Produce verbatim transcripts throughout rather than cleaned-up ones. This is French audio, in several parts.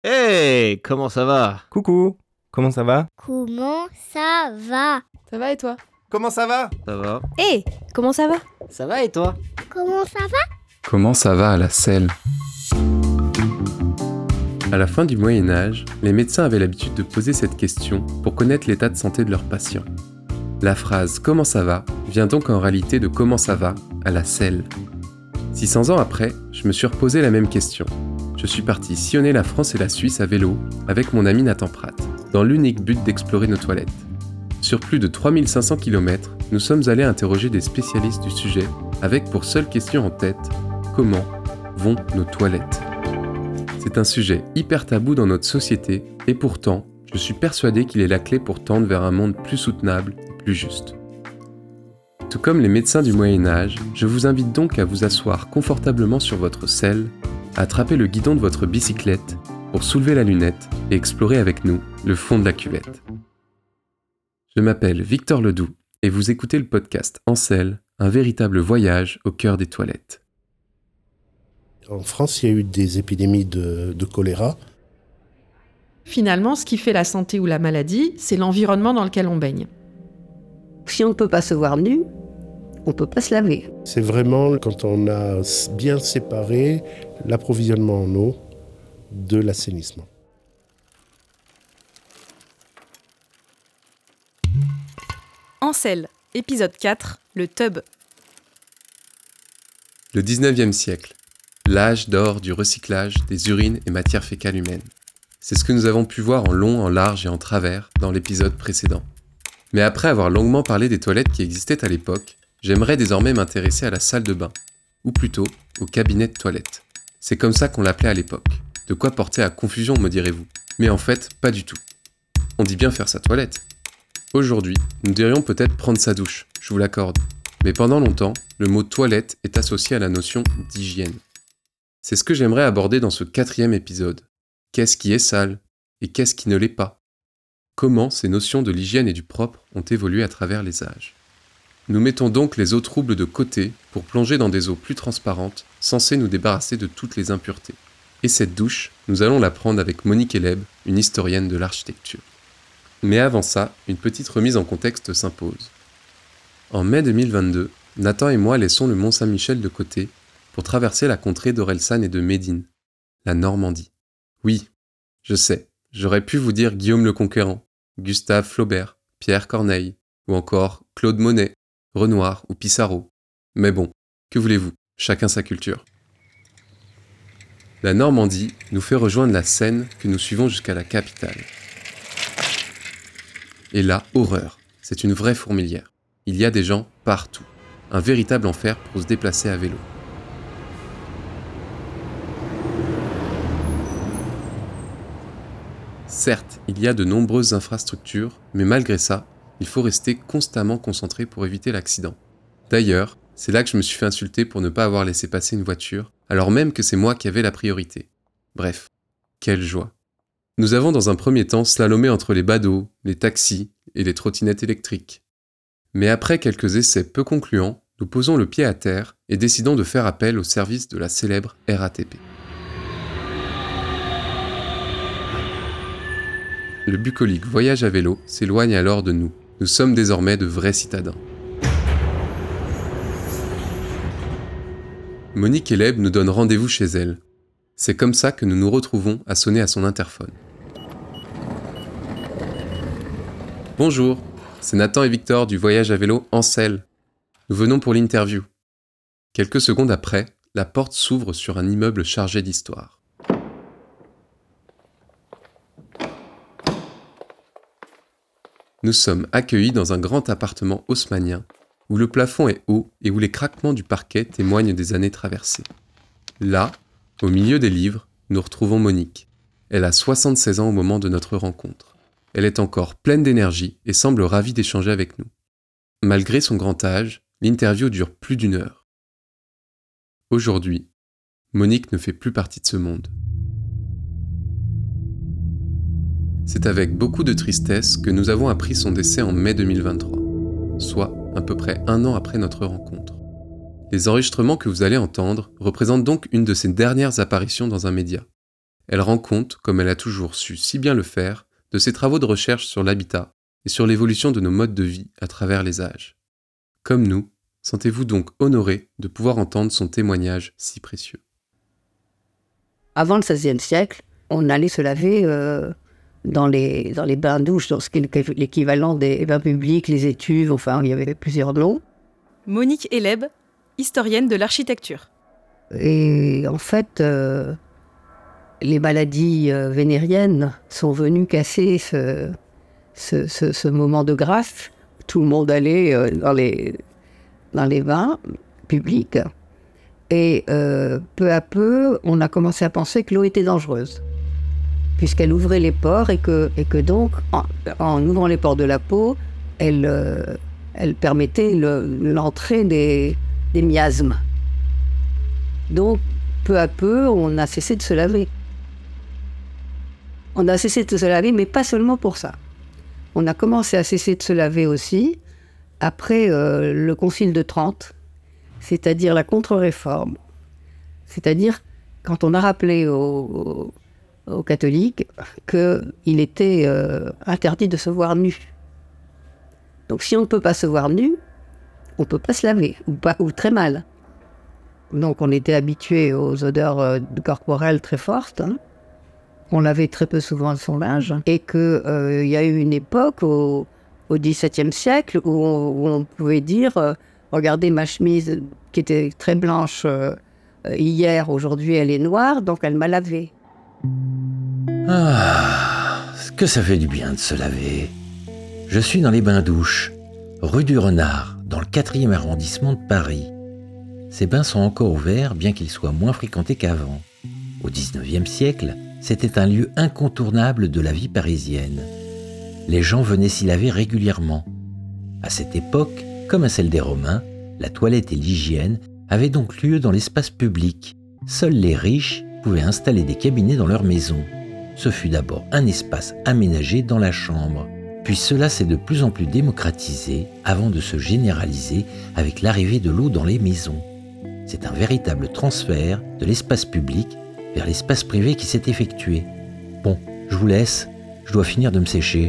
Hey, comment ça va? Coucou, comment ça va? Comment ça va? Ça va et toi? Comment ça va? Ça va? Hé, comment ça va? Ça va et toi? Comment ça va? Comment ça va à la selle? À la fin du Moyen-Âge, les médecins avaient l'habitude de poser cette question pour connaître l'état de santé de leurs patients. La phrase « comment ça va » vient donc en réalité de « comment ça va » à la selle. six cents ans après, je me suis reposé la même question. Je suis parti sillonner la France et la Suisse à vélo avec mon ami Nathan Pratt, dans l'unique but d'explorer nos toilettes. Sur plus de trois mille cinq cents kilomètres, nous sommes allés interroger des spécialistes du sujet avec pour seule question en tête « comment vont nos toilettes ?» C'est un sujet hyper tabou dans notre société et pourtant, je suis persuadé qu'il est la clé pour tendre vers un monde plus soutenable et plus juste. Tout comme les médecins du Moyen-Âge, je vous invite donc à vous asseoir confortablement sur votre selle, à attraper le guidon de votre bicyclette pour soulever la lunette et explorer avec nous le fond de la cuvette. Je m'appelle Victor Ledoux et vous écoutez le podcast En Selle, un véritable voyage au cœur des toilettes. En France, il y a eu des épidémies de, de choléra. Finalement, ce qui fait la santé ou la maladie, c'est l'environnement dans lequel on baigne. Si on ne peut pas se voir nu, on ne peut pas se laver. C'est vraiment quand on a bien séparé l'approvisionnement en eau de l'assainissement. En selle, épisode quatre, le tub. Le dix-neuvième siècle, l'âge d'or du recyclage des urines et matières fécales humaines. C'est ce que nous avons pu voir en long, en large et en travers dans l'épisode précédent. Mais après avoir longuement parlé des toilettes qui existaient à l'époque, j'aimerais désormais m'intéresser à la salle de bain, ou plutôt au cabinet de toilette. C'est comme ça qu'on l'appelait à l'époque. De quoi porter à confusion, me direz-vous. Mais en fait, pas du tout. On dit bien faire sa toilette. Aujourd'hui, nous dirions peut-être prendre sa douche, je vous l'accorde. Mais pendant longtemps, le mot toilette est associé à la notion d'hygiène. C'est ce que j'aimerais aborder dans ce quatrième épisode. Qu'est-ce qui est sale et qu'est-ce qui ne l'est pas? Comment ces notions de l'hygiène et du propre ont évolué à travers les âges. Nous mettons donc les eaux troubles de côté pour plonger dans des eaux plus transparentes, censées nous débarrasser de toutes les impuretés. Et cette douche, nous allons la prendre avec Monique Eleb, une historienne de l'architecture. Mais avant ça, une petite remise en contexte s'impose. En mai deux mille vingt-deux, Nathan et moi laissons le Mont Saint-Michel de côté pour traverser la contrée d'Orelsan et de Médine, la Normandie. Oui, je sais, j'aurais pu vous dire Guillaume le Conquérant, Gustave Flaubert, Pierre Corneille, ou encore Claude Monet, Renoir ou Pissarro. Mais bon, que voulez-vous, chacun sa culture. La Normandie nous fait rejoindre la Seine que nous suivons jusqu'à la capitale. Et là, horreur, c'est une vraie fourmilière. Il y a des gens partout, un véritable enfer pour se déplacer à vélo. Certes, il y a de nombreuses infrastructures, mais malgré ça, il faut rester constamment concentré pour éviter l'accident. D'ailleurs, c'est là que je me suis fait insulter pour ne pas avoir laissé passer une voiture, alors même que c'est moi qui avais la priorité. Bref, quelle joie. Nous avons dans un premier temps slalomé entre les badauds, les taxis et les trottinettes électriques. Mais après quelques essais peu concluants, nous posons le pied à terre et décidons de faire appel au service de la célèbre R A T P. Le bucolique voyage à vélo s'éloigne alors de nous. Nous sommes désormais de vrais citadins. Monique Eleb nous donne rendez-vous chez elle. C'est comme ça que nous nous retrouvons à sonner à son interphone. Bonjour, c'est Nathan et Victor du voyage à vélo En Selle. Nous venons pour l'interview. Quelques secondes après, la porte s'ouvre sur un immeuble chargé d'histoire. Nous sommes accueillis dans un grand appartement haussmannien, où le plafond est haut et où les craquements du parquet témoignent des années traversées. Là, au milieu des livres, nous retrouvons Monique. Elle a soixante-seize ans au moment de notre rencontre. Elle est encore pleine d'énergie et semble ravie d'échanger avec nous. Malgré son grand âge, l'interview dure plus d'une heure. Aujourd'hui, Monique ne fait plus partie de ce monde. C'est avec beaucoup de tristesse que nous avons appris son décès en mai deux mille vingt-trois, soit à peu près un an après notre rencontre. Les enregistrements que vous allez entendre représentent donc une de ses dernières apparitions dans un média. elle rend compte, comme elle a toujours su si bien le faire, de ses travaux de recherche sur l'habitat et sur l'évolution de nos modes de vie à travers les âges. Comme nous, sentez-vous donc honoré de pouvoir entendre son témoignage si précieux. Avant le seizième siècle, on allait se laver euh, dans, les, dans les bains-douches, dans ce qui est l'équivalent des bains publics, les étuves, enfin, il y avait plusieurs noms. Monique Eleb, historienne de l'architecture. Et en fait, euh, les maladies euh, vénériennes sont venues casser ce, ce, ce, ce moment de grâce. Tout le monde allait euh, dans, les, dans les bains publics. Et euh, peu à peu, on a commencé à penser que l'eau était dangereuse, puisqu'elle ouvrait les pores et que, et que donc, en, en ouvrant les pores de la peau, elle, euh, elle permettait le, l'entrée des, des miasmes. Donc, peu à peu, on a cessé de se laver. On a cessé de se laver, mais pas seulement pour ça. On a commencé à cesser de se laver aussi après euh, le Concile de Trente, c'est-à-dire la contre-réforme. C'est-à-dire quand on a rappelé aux, aux, aux catholiques qu'il était euh, interdit de se voir nu. Donc si on ne peut pas se voir nu, on ne peut pas se laver, ou, pas, ou très mal. Donc on était habitué aux odeurs euh, corporelles très fortes, hein. On lavait très peu souvent son linge, et qu'il euh, y a eu une époque au, au dix-septième siècle où on, où on pouvait dire euh, « Regardez ma chemise qui était très blanche euh, hier, aujourd'hui elle est noire, donc elle m'a lavé. » Ah, que ça fait du bien de se laver. Je suis dans les bains-douches, rue du Renard, dans le quatrième arrondissement de Paris. Ces bains sont encore ouverts, bien qu'ils soient moins fréquentés qu'avant. Au dix-neuvième siècle, c'était un lieu incontournable de la vie parisienne. Les gens venaient s'y laver régulièrement. À cette époque, comme à celle des Romains, la toilette et l'hygiène avaient donc lieu dans l'espace public. Seuls les riches pouvaient installer des cabinets dans leur maison. Ce fut d'abord un espace aménagé dans la chambre. Puis cela s'est de plus en plus démocratisé avant de se généraliser avec l'arrivée de l'eau dans les maisons. C'est un véritable transfert de l'espace public vers l'espace privé qui s'est effectué. Bon, je vous laisse, je dois finir de me sécher.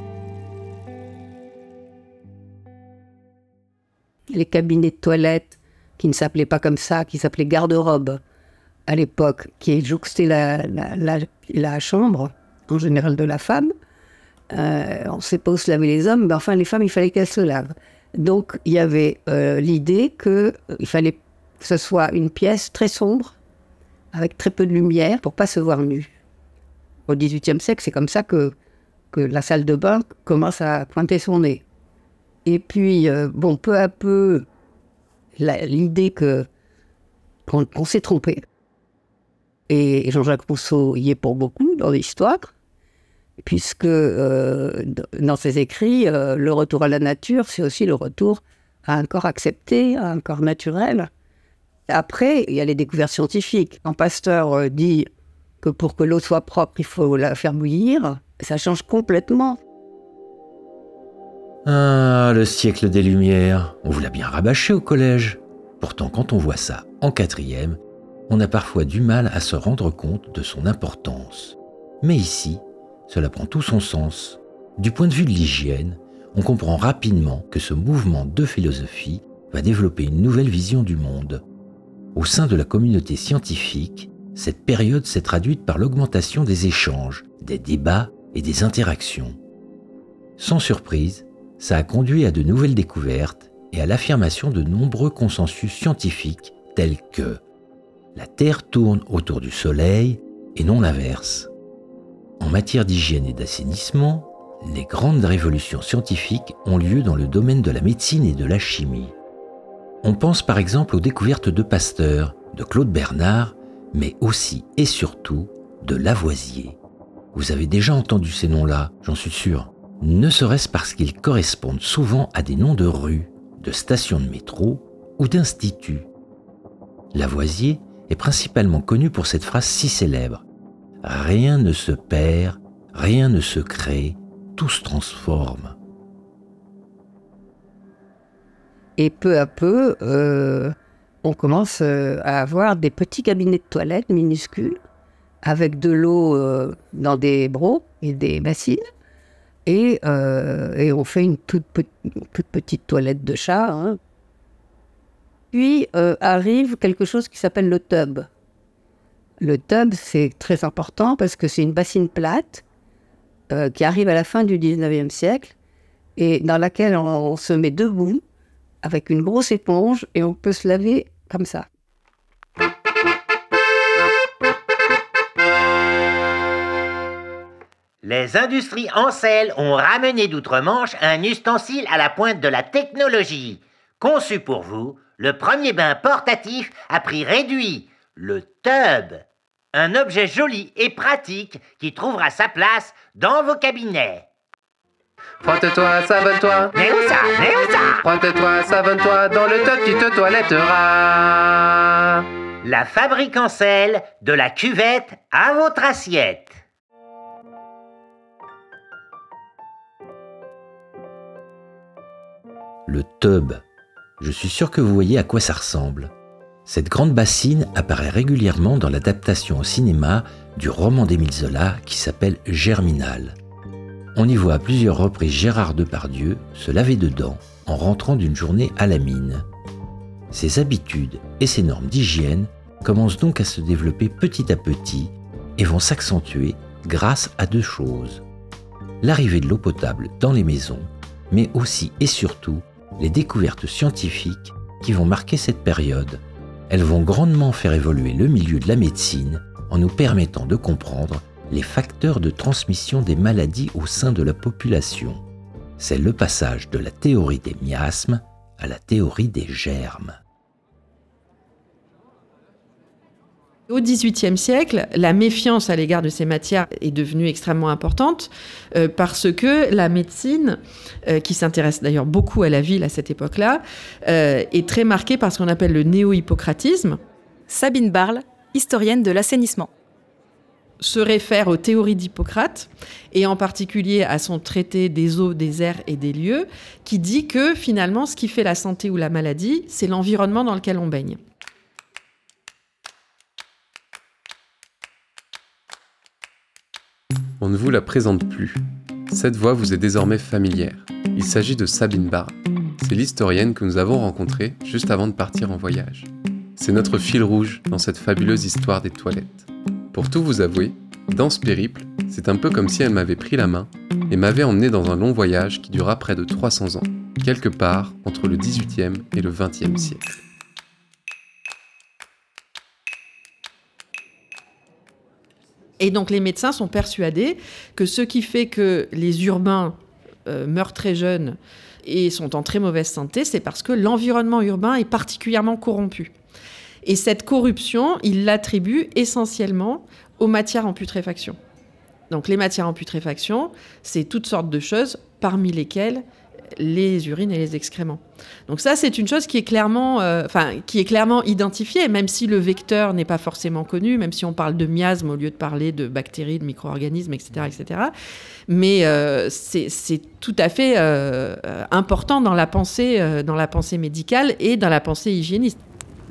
Les cabinets de toilette, qui ne s'appelaient pas comme ça, qui s'appelaient garde-robe à l'époque, qui jouxtaient la, la, la, la chambre, en général de la femme. Euh, on ne sait pas où se laver les hommes, mais enfin les femmes, il fallait qu'elles se lavent. Donc il y avait euh, l'idée qu'il euh, fallait que ce soit une pièce très sombre, avec très peu de lumière, pour ne pas se voir nu. Au dix-huitième siècle, c'est comme ça que, que la salle de bain commence à pointer son nez. Et puis, euh, bon, peu à peu, la, l'idée que, qu'on, qu'on s'est trompé, et Jean-Jacques Rousseau y est pour beaucoup dans l'histoire, puisque euh, dans ses écrits, euh, le retour à la nature, c'est aussi le retour à un corps accepté, à un corps naturel. Après, il y a les découvertes scientifiques. Quand Pasteur euh, dit que pour que l'eau soit propre, il faut la faire bouillir, ça change complètement. Ah, le siècle des Lumières, on vous l'a bien rabâché au collège. Pourtant, quand on voit ça en quatrième, on a parfois du mal à se rendre compte de son importance. Mais ici, cela prend tout son sens. Du point de vue de l'hygiène, on comprend rapidement que ce mouvement de philosophie va développer une nouvelle vision du monde. Au sein de la communauté scientifique, cette période s'est traduite par l'augmentation des échanges, des débats et des interactions. Sans surprise, ça a conduit à de nouvelles découvertes et à l'affirmation de nombreux consensus scientifiques tels que la Terre tourne autour du Soleil et non l'inverse. En matière d'hygiène et d'assainissement, les grandes révolutions scientifiques ont lieu dans le domaine de la médecine et de la chimie. On pense par exemple aux découvertes de Pasteur, de Claude Bernard, mais aussi et surtout de Lavoisier. Vous avez déjà entendu ces noms-là, j'en suis sûr. Ne serait-ce parce qu'ils correspondent souvent à des noms de rues, de stations de métro ou d'instituts. Lavoisier est principalement connu pour cette phrase si célèbre. « Rien ne se perd, rien ne se crée, tout se transforme. » Et peu à peu, euh, on commence à avoir des petits cabinets de toilette minuscules avec de l'eau euh, dans des brocs et des bassines. Et, euh, et on fait une toute, pe- une toute petite toilette de chat. Hein. Puis euh, arrive quelque chose qui s'appelle le tub. Le tub, c'est très important parce que c'est une bassine plate euh, qui arrive à la fin du dix-neuvième siècle et dans laquelle on, on se met debout avec une grosse éponge et on peut se laver comme ça. Les industries Ancel ont ramené d'outre-Manche un ustensile à la pointe de la technologie. Conçu pour vous, le premier bain portatif à prix réduit, le tub. Un objet joli et pratique qui trouvera sa place dans vos cabinets. Frotte-toi, savonne-toi. Mais où ça? Mais où ça? Frotte-toi, savonne-toi, dans le top tu te toiletteras. La fabrique Ancel, de la cuvette à votre assiette. Le tub. Je suis sûr que vous voyez à quoi ça ressemble. Cette grande bassine apparaît régulièrement dans l'adaptation au cinéma du roman d'Émile Zola qui s'appelle Germinal. On y voit à plusieurs reprises Gérard Depardieu se laver dedans en rentrant d'une journée à la mine. Ses habitudes et ses normes d'hygiène commencent donc à se développer petit à petit et vont s'accentuer grâce à deux choses. L'arrivée de l'eau potable dans les maisons, mais aussi et surtout les découvertes scientifiques qui vont marquer cette période. Elles vont grandement faire évoluer le milieu de la médecine en nous permettant de comprendre les facteurs de transmission des maladies au sein de la population. C'est le passage de la théorie des miasmes à la théorie des germes. Au dix-huitième siècle, la méfiance à l'égard de ces matières est devenue extrêmement importante euh, parce que la médecine, euh, qui s'intéresse d'ailleurs beaucoup à la ville à cette époque-là, euh, est très marquée par ce qu'on appelle le néo-hippocratisme. Sabine Barle, historienne de l'assainissement. Se réfère aux théories d'Hippocrate et en particulier à son traité des eaux, des airs et des lieux qui dit que finalement ce qui fait la santé ou la maladie, c'est l'environnement dans lequel on baigne. On ne vous la présente plus. Cette voix vous est désormais familière. Il s'agit de Sabine Barle. C'est l'historienne que nous avons rencontrée juste avant de partir en voyage. C'est notre fil rouge dans cette fabuleuse histoire des toilettes. Pour tout vous avouer, dans ce périple, c'est un peu comme si elle m'avait pris la main et m'avait emmené dans un long voyage qui dura près de trois cents ans, quelque part entre le dix-huitième et le vingtième siècle. Et donc les médecins sont persuadés que ce qui fait que les urbains euh, meurent très jeunes et sont en très mauvaise santé, c'est parce que l'environnement urbain est particulièrement corrompu. Et cette corruption, ils l'attribuent essentiellement aux matières en putréfaction. Donc les matières en putréfaction, c'est toutes sortes de choses, parmi lesquelles les urines et les excréments. Donc ça, c'est une chose qui est clairement, euh, enfin, qui est clairement identifiée, même si le vecteur n'est pas forcément connu, même si on parle de miasmes au lieu de parler de bactéries, de micro-organismes, et cetera, et cetera. Mais euh, c'est, c'est tout à fait euh, important dans la pensée, euh, dans la pensée médicale et dans la pensée hygiéniste.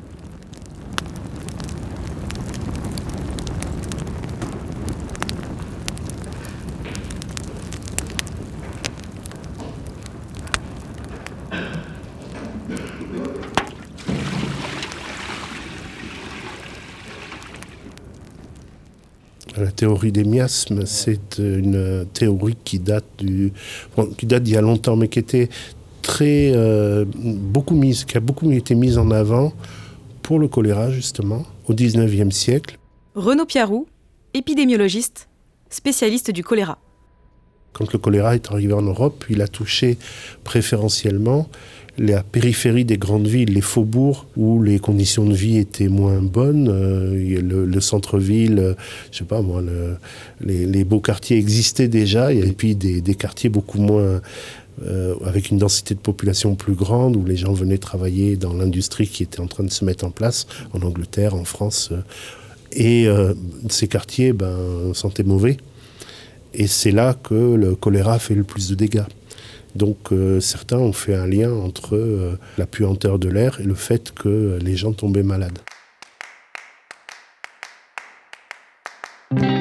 La théorie des miasmes, c'est une théorie qui date, du, qui date d'il y a longtemps, mais qui était très, euh, beaucoup mise, qui a beaucoup été mise en avant pour le choléra, justement, au dix-neuvième siècle. Renaud Piarou, épidémiologiste, spécialiste du choléra. Quand le choléra est arrivé en Europe, il a touché préférentiellement la périphérie des grandes villes, les faubourgs où les conditions de vie étaient moins bonnes, euh, le, le centre-ville, euh, je sais pas moi, le, les, les beaux quartiers existaient déjà, et puis des, des quartiers beaucoup moins, euh, avec une densité de population plus grande, où les gens venaient travailler dans l'industrie qui était en train de se mettre en place, en Angleterre, en France, euh, et euh, ces quartiers ben, sentaient mauvais, et c'est là que le choléra fait le plus de dégâts. Donc euh, certains ont fait un lien entre euh, la puanteur de l'air et le fait que les gens tombaient malades.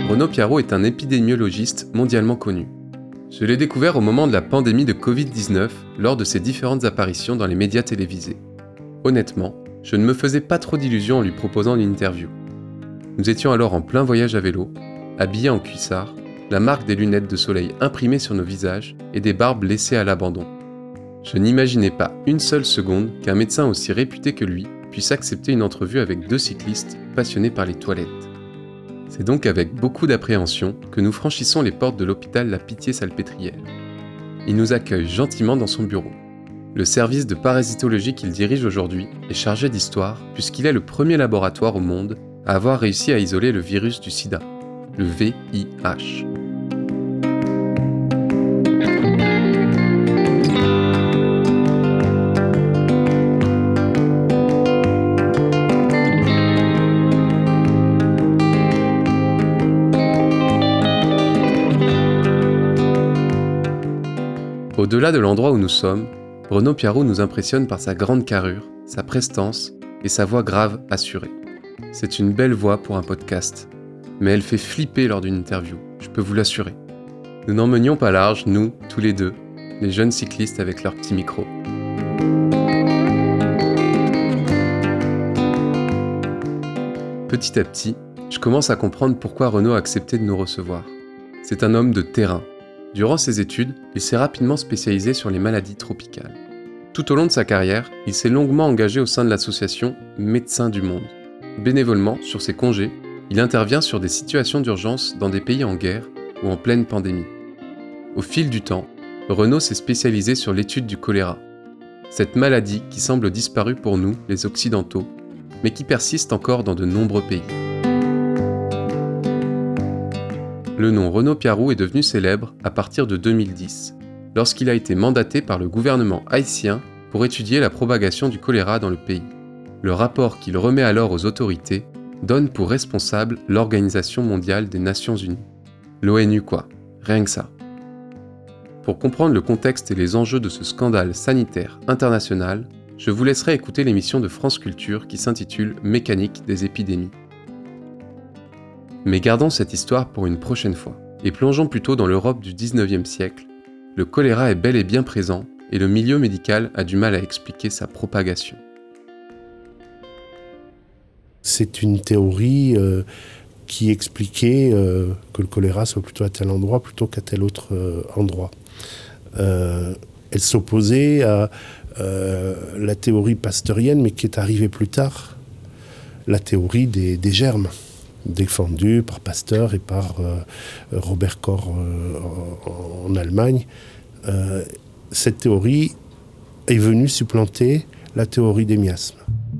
Renaud Piarot est un épidémiologiste mondialement connu. Je l'ai découvert au moment de la pandémie de covid dix-neuf, lors de ses différentes apparitions dans les médias télévisés. Honnêtement, je ne me faisais pas trop d'illusions en lui proposant une interview. Nous étions alors en plein voyage à vélo, habillés en cuissard, la marque des lunettes de soleil imprimées sur nos visages et des barbes laissées à l'abandon. Je n'imaginais pas une seule seconde qu'un médecin aussi réputé que lui puisse accepter une entrevue avec deux cyclistes passionnés par les toilettes. C'est donc avec beaucoup d'appréhension que nous franchissons les portes de l'hôpital La Pitié-Salpêtrière. Il nous accueille gentiment dans son bureau. Le service de parasitologie qu'il dirige aujourd'hui est chargé d'histoire puisqu'il est le premier laboratoire au monde à avoir réussi à isoler le virus du sida, le V I H. Au-delà de l'endroit où nous sommes, Renaud Piarot nous impressionne par sa grande carrure, sa prestance et sa voix grave assurée. C'est une belle voix pour un podcast, mais elle fait flipper lors d'une interview, je peux vous l'assurer. Nous n'en menions pas large, nous, tous les deux, les jeunes cyclistes avec leurs petits micros. Petit à petit, je commence à comprendre pourquoi Renaud a accepté de nous recevoir. C'est un homme de terrain. Durant ses études, il s'est rapidement spécialisé sur les maladies tropicales. Tout au long de sa carrière, il s'est longuement engagé au sein de l'association Médecins du Monde. Bénévolement, sur ses congés, il intervient sur des situations d'urgence dans des pays en guerre ou en pleine pandémie. Au fil du temps, Renaud s'est spécialisé sur l'étude du choléra. Cette maladie qui semble disparue pour nous, les Occidentaux, mais qui persiste encore dans de nombreux pays. Le nom Renaud Piarot est devenu célèbre à partir de deux mille dix, lorsqu'il a été mandaté par le gouvernement haïtien pour étudier la propagation du choléra dans le pays. Le rapport qu'il remet alors aux autorités donne pour responsable l'Organisation mondiale des Nations Unies. L'O N U quoi, rien que ça. Pour comprendre le contexte et les enjeux de ce scandale sanitaire international, je vous laisserai écouter l'émission de France Culture qui s'intitule « Mécanique des épidémies ». Mais gardons cette histoire pour une prochaine fois, et plongeons plutôt dans l'Europe du dix-neuvième siècle. Le choléra est bel et bien présent, et le milieu médical a du mal à expliquer sa propagation. C'est une théorie euh, qui expliquait euh, que le choléra soit plutôt à tel endroit plutôt qu'à tel autre euh, endroit. Euh, elle s'opposait à euh, la théorie pasteurienne, mais qui est arrivée plus tard, la théorie des, des germes, défendue par Pasteur et par euh, Robert Koch euh, en, en Allemagne. Euh, cette théorie est venue supplanter la théorie des miasmes.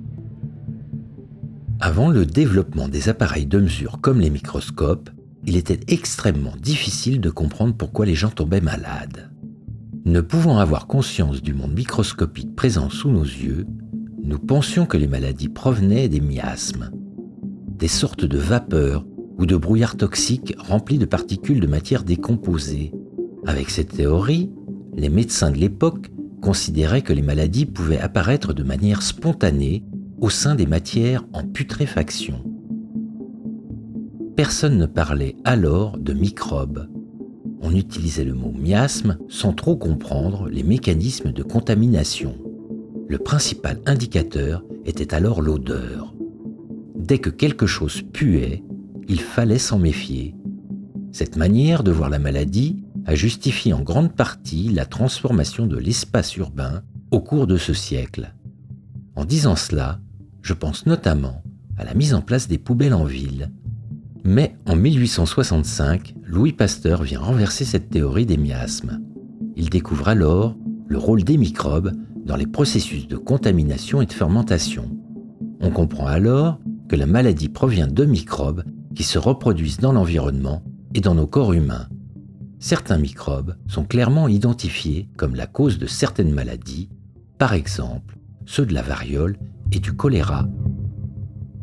Avant le développement des appareils de mesure comme les microscopes, il était extrêmement difficile de comprendre pourquoi les gens tombaient malades. Ne pouvant avoir conscience du monde microscopique présent sous nos yeux, nous pensions que les maladies provenaient des miasmes, des sortes de vapeurs ou de brouillards toxiques remplis de particules de matière décomposée. Avec cette théorie, les médecins de l'époque considéraient que les maladies pouvaient apparaître de manière spontanée au sein des matières en putréfaction. Personne ne parlait alors de microbes. On utilisait le mot miasme sans trop comprendre les mécanismes de contamination. Le principal indicateur était alors l'odeur. Dès que quelque chose puait, il fallait s'en méfier. Cette manière de voir la maladie a justifié en grande partie la transformation de l'espace urbain au cours de ce siècle. En disant cela, je pense notamment à la mise en place des poubelles en ville. Mais en mille huit cent soixante-cinq, Louis Pasteur vient renverser cette théorie des miasmes. Il découvre alors le rôle des microbes dans les processus de contamination et de fermentation. On comprend alors que la maladie provient de microbes qui se reproduisent dans l'environnement et dans nos corps humains. Certains microbes sont clairement identifiés comme la cause de certaines maladies, par exemple ceux de la variole et du choléra.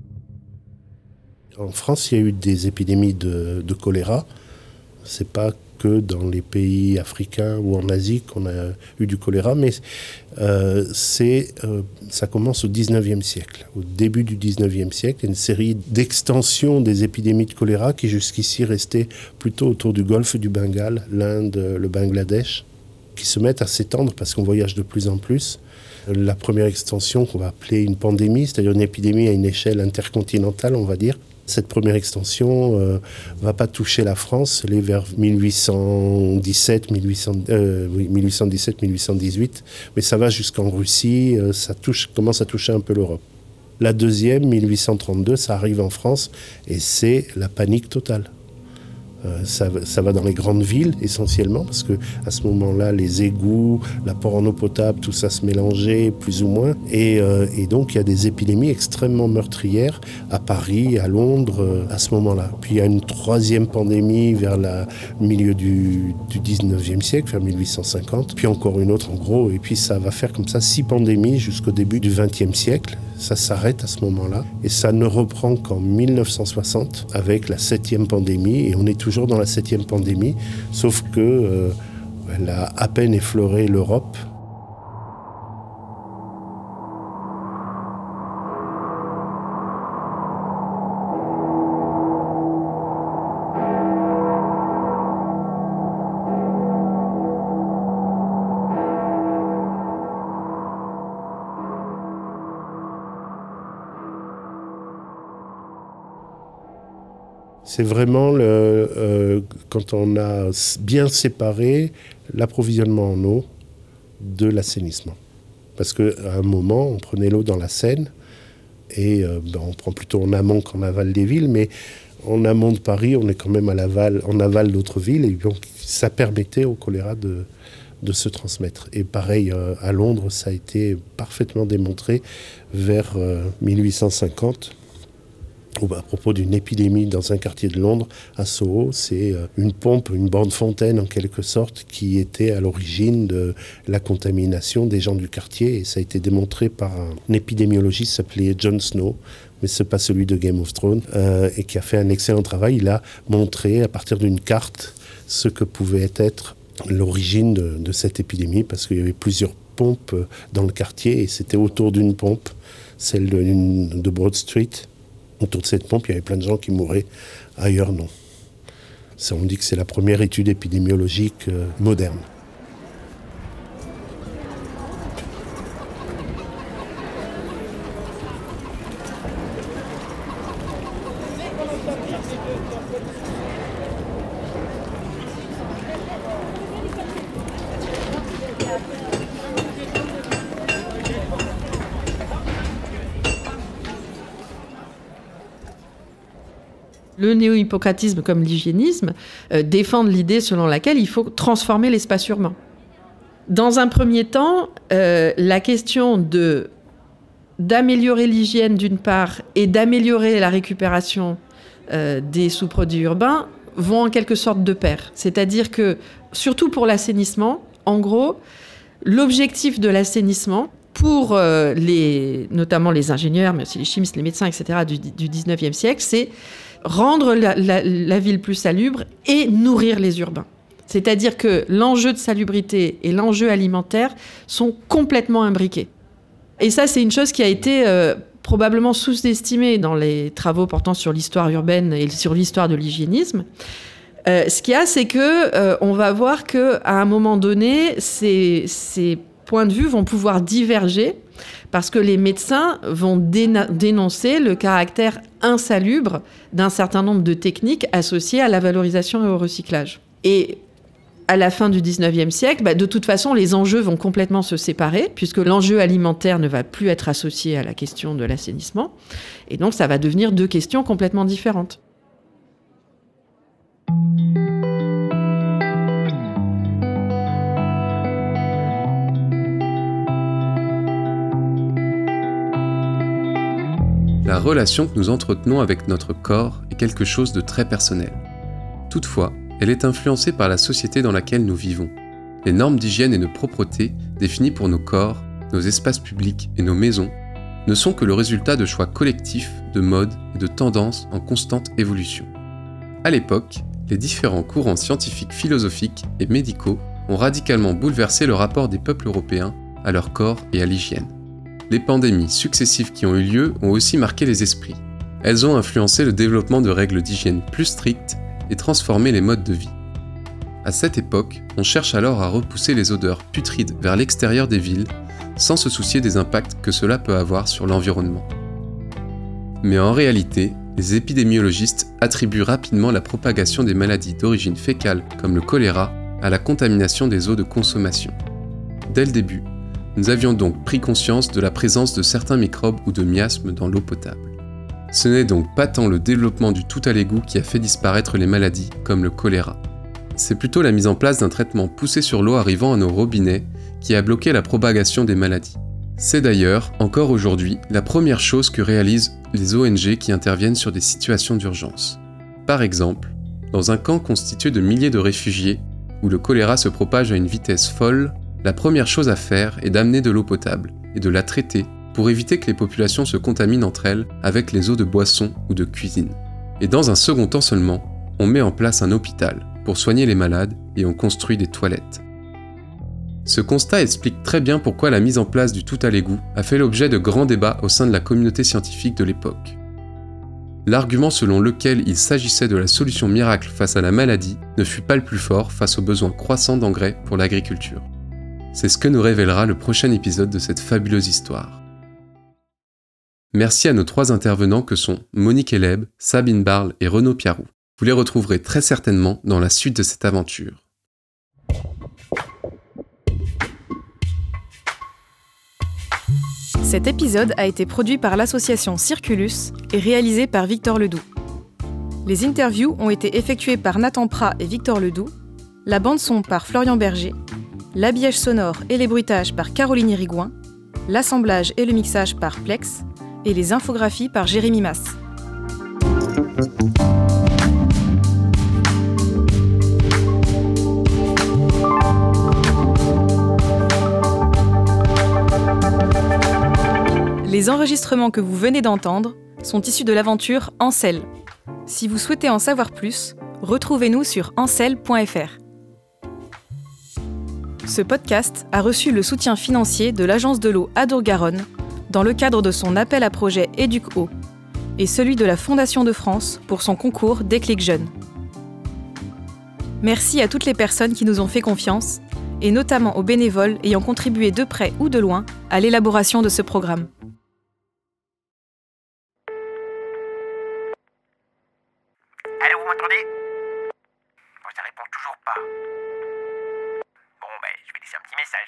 En France, il y a eu des épidémies de, de choléra. C'est pas que dans les pays africains ou en Asie qu'on a eu du choléra, mais euh, c'est, euh, ça commence au dix-neuvième siècle. Au début du dix-neuvième siècle, il y a une série d'extensions des épidémies de choléra qui jusqu'ici restaient plutôt autour du golfe du Bengale, l'Inde, le Bangladesh, qui se mettent à s'étendre parce qu'on voyage de plus en plus. La première extension qu'on va appeler une pandémie, c'est-à-dire une épidémie à une échelle intercontinentale, on va dire. Cette première extension ne euh, va pas toucher la France, elle est vers mille huit cent dix-sept, mille huit cents, euh, oui, mille huit cent dix-sept, mille huit cent dix-huit, mais ça va jusqu'en Russie, euh, ça touche, commence à toucher un peu l'Europe. La deuxième, mille huit cent trente-deux, ça arrive en France et c'est la panique totale. Euh, ça, ça va dans les grandes villes essentiellement parce que à ce moment-là les égouts, l'apport en eau potable, tout ça se mélangeait plus ou moins et, euh, et donc il y a des épidémies extrêmement meurtrières à Paris, à Londres euh, à ce moment-là. Puis il y a une troisième pandémie vers le milieu du, du dix-neuvième siècle, vers mille huit cent cinquante, puis encore une autre en gros et puis ça va faire comme ça six pandémies jusqu'au début du vingtième siècle. Ça s'arrête à ce moment-là et ça ne reprend qu'en mille neuf cent soixante avec la septième pandémie et on est toujours dans la septième pandémie, sauf que euh, elle a à peine effleuré l'Europe. C'est vraiment le, euh, quand on a bien séparé l'approvisionnement en eau de l'assainissement. Parce qu'à un moment, on prenait l'eau dans la Seine, et euh, ben, on prend plutôt en amont qu'en aval des villes, mais en amont de Paris, on est quand même à l'aval, en aval d'autres villes, et donc ça permettait au choléra de, de se transmettre. Et pareil, euh, à Londres, ça a été parfaitement démontré vers euh, mille huit cent cinquante. À propos d'une épidémie dans un quartier de Londres, à Soho, c'est une pompe, une borne fontaine en quelque sorte, qui était à l'origine de la contamination des gens du quartier. Et ça a été démontré par un épidémiologiste qui s'appelait Jon Snow, mais ce n'est pas celui de Game of Thrones, euh, et qui a fait un excellent travail. Il a montré à partir d'une carte ce que pouvait être l'origine de, de cette épidémie, parce qu'il y avait plusieurs pompes dans le quartier, et c'était autour d'une pompe, celle de, de Broad Street. Autour de cette pompe, il y avait plein de gens qui mouraient. Ailleurs, non. Ça, on dit que c'est la première étude épidémiologique euh, moderne. Le néo-hippocratisme comme l'hygiénisme euh, défendent l'idée selon laquelle il faut transformer l'espace urbain. Dans un premier temps, euh, la question de, d'améliorer l'hygiène d'une part et d'améliorer la récupération euh, des sous-produits urbains vont en quelque sorte de pair. C'est-à-dire que, surtout pour l'assainissement, en gros, l'objectif de l'assainissement, pour euh, les, notamment les ingénieurs, mais aussi les chimistes, les médecins, et cetera, du, du dix-neuvième siècle, c'est rendre la, la, la ville plus salubre et nourrir les urbains. C'est-à-dire que l'enjeu de salubrité et l'enjeu alimentaire sont complètement imbriqués. Et ça, c'est une chose qui a été euh, probablement sous-estimée dans les travaux portant sur l'histoire urbaine et sur l'histoire de l'hygiénisme. Euh, ce qu'il y a, c'est que euh, on va voir qu'à un moment donné, ces, ces points de vue vont pouvoir diverger parce que les médecins vont déna- dénoncer le caractère insalubre d'un certain nombre de techniques associées à la valorisation et au recyclage. Et à la fin du dix-neuvième siècle, bah, de toute façon, les enjeux vont complètement se séparer, puisque l'enjeu alimentaire ne va plus être associé à la question de l'assainissement. Et donc, ça va devenir deux questions complètement différentes. La relation que nous entretenons avec notre corps est quelque chose de très personnel. Toutefois, elle est influencée par la société dans laquelle nous vivons. Les normes d'hygiène et de propreté définies pour nos corps, nos espaces publics et nos maisons ne sont que le résultat de choix collectifs, de modes et de tendances en constante évolution. À l'époque, les différents courants scientifiques, philosophiques et médicaux ont radicalement bouleversé le rapport des peuples européens à leur corps et à l'hygiène. Les pandémies successives qui ont eu lieu ont aussi marqué les esprits. Elles ont influencé le développement de règles d'hygiène plus strictes et transformé les modes de vie. À cette époque, on cherche alors à repousser les odeurs putrides vers l'extérieur des villes sans se soucier des impacts que cela peut avoir sur l'environnement. Mais en réalité, les épidémiologistes attribuent rapidement la propagation des maladies d'origine fécale comme le choléra à la contamination des eaux de consommation. Dès le début, nous avions donc pris conscience de la présence de certains microbes ou de miasmes dans l'eau potable. Ce n'est donc pas tant le développement du tout à l'égout qui a fait disparaître les maladies comme le choléra. C'est plutôt la mise en place d'un traitement poussé sur l'eau arrivant à nos robinets qui a bloqué la propagation des maladies. C'est d'ailleurs, encore aujourd'hui, la première chose que réalisent les O N G qui interviennent sur des situations d'urgence. Par exemple, dans un camp constitué de milliers de réfugiés, où le choléra se propage à une vitesse folle, la première chose à faire est d'amener de l'eau potable et de la traiter pour éviter que les populations se contaminent entre elles avec les eaux de boisson ou de cuisine. Et dans un second temps seulement, on met en place un hôpital pour soigner les malades et on construit des toilettes. Ce constat explique très bien pourquoi la mise en place du tout à l'égout a fait l'objet de grands débats au sein de la communauté scientifique de l'époque. L'argument selon lequel il s'agissait de la solution miracle face à la maladie ne fut pas le plus fort face aux besoins croissants d'engrais pour l'agriculture. C'est ce que nous révélera le prochain épisode de cette fabuleuse histoire. Merci à nos trois intervenants que sont Monique Eleb, Sabine Barle et Renaud Piarou. Vous les retrouverez très certainement dans la suite de cette aventure. Cet épisode a été produit par l'association Circulus et réalisé par Victor Ledoux. Les interviews ont été effectuées par Nathan Prat et Victor Ledoux, la bande-son par Florian Berger, l'habillage sonore et les bruitages par Caroline Irigoyen, l'assemblage et le mixage par Plex, et les infographies par Jérémy Masse. Les enregistrements que vous venez d'entendre sont issus de l'aventure Ancel. Si vous souhaitez en savoir plus, retrouvez-nous sur ancel point f r. Ce podcast a reçu le soutien financier de l'Agence de l'eau Adour-Garonne dans le cadre de son appel à projet Éduc-Eau et celui de la Fondation de France pour son concours Déclic Jeunes. Merci à toutes les personnes qui nous ont fait confiance et notamment aux bénévoles ayant contribué de près ou de loin à l'élaboration de ce programme. Allô, vous m'entendez? Bon, ça répond toujours pas. Bon, ben, je vais laisser un petit message.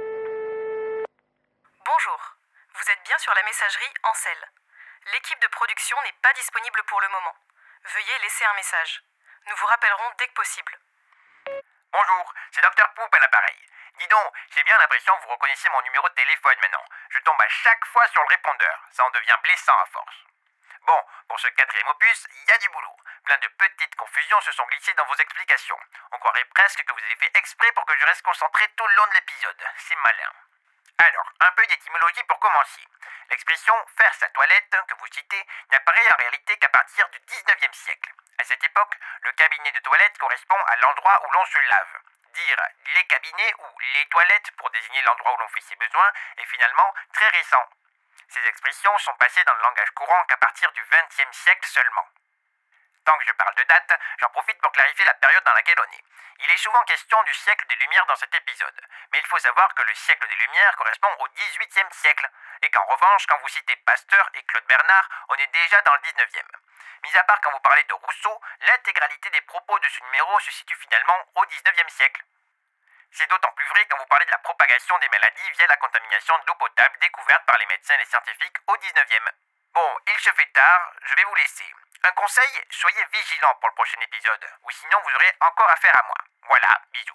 Bonjour, vous êtes bien sur la messagerie Ancel. L'équipe de production n'est pas disponible pour le moment. Veuillez laisser un message. Nous vous rappellerons dès que possible. Bonjour, c'est Docteur Poupe à l'appareil. Dis donc, j'ai bien l'impression que vous reconnaissez mon numéro de téléphone maintenant. Je tombe à chaque fois sur le répondeur. Ça en devient blessant à force. Bon, pour ce quatrième opus, il y a du boulot. Plein de petites confusions se sont glissées dans vos explications. On croirait presque que vous avez fait exprès pour que je reste concentré tout le long de l'épisode. C'est malin. Alors, un peu d'étymologie pour commencer. L'expression « faire sa toilette » que vous citez n'apparaît en réalité qu'à partir du dix-neuvième siècle. À cette époque, le cabinet de toilette correspond à l'endroit où l'on se lave. Dire « les cabinets » ou « les toilettes » pour désigner l'endroit où l'on fait ses besoins est finalement très récent. Ces expressions sont passées dans le langage courant qu'à partir du vingtième siècle seulement. Tant que je parle de date, j'en profite pour clarifier la période dans laquelle on est. Il est souvent question du siècle des Lumières dans cet épisode, mais il faut savoir que le siècle des Lumières correspond au dix-huitième siècle, et qu'en revanche, quand vous citez Pasteur et Claude Bernard, on est déjà dans le dix-neuvième. Mis à part quand vous parlez de Rousseau, l'intégralité des propos de ce numéro se situe finalement au dix-neuvième siècle. C'est d'autant plus vrai quand vous parlez de la propagation des maladies via la contamination de l'eau potable découverte par les médecins et les scientifiques au dix-neuvième. Bon, il se fait tard, je vais vous laisser. Un conseil, soyez vigilants pour le prochain épisode, ou sinon vous aurez encore affaire à moi. Voilà, bisous.